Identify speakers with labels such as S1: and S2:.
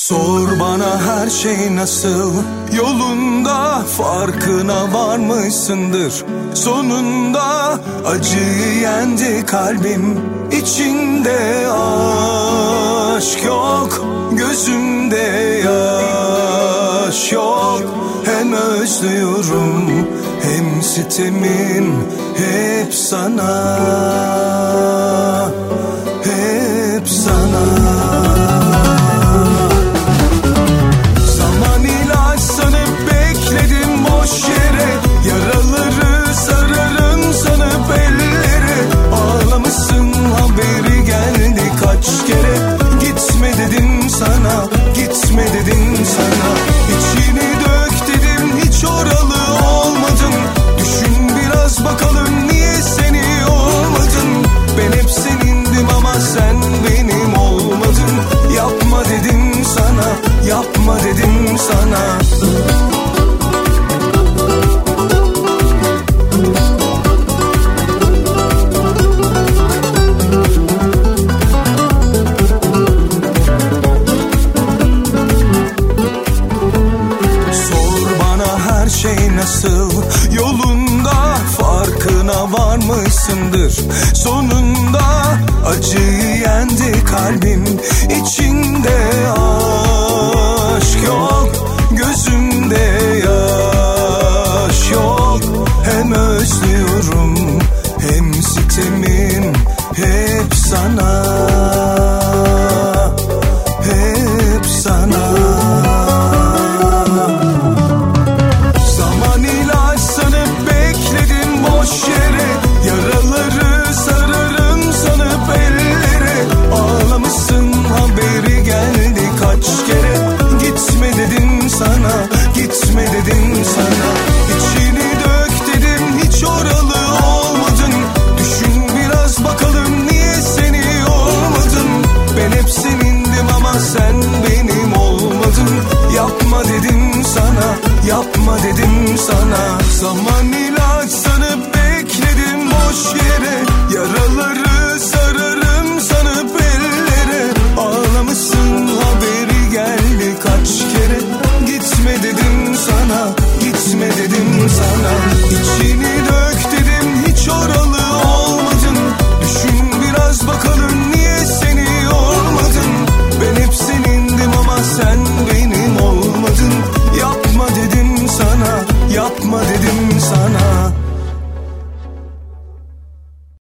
S1: Sor bana her şey nasıl yolunda, farkına varmışsındır. Sonunda acıyı yendi kalbim, içinde aşk yok, gözümde yaş yok. Hem özlüyorum hem sitemim hep sana, hep sana. Yaraları sararım sanıp ellere, ağlamışsın haberi geldi kaç kere. Gitme dedim sana, gitme dedim sana. İçini dök dedim, hiç oralı olmadın. Düşün biraz bakalım niye seni olmadın. Ben hep senindim ama sen benim olmadın. Yapma dedim sana, yapma dedim sana. Nasıl yolunda, farkına varmışsındır. Sonunda acıyı yendi kalbim, içinde aşk yok, gözümde yaş yok. Hem özlüyorum hem sitemim hep sana, hep sana. Yaraları sararım sanıp ellere, ağlamışsın haberi geldi kaç kere. Gitme dedim sana, gitme dedim sana. İçini dök dedim, hiç oralı olmadın. Düşün biraz bakalım niye seni olmadın. Ben hep senindim ama sen benim olmadın. Yapma dedim sana, yapma dedim sana. Zaman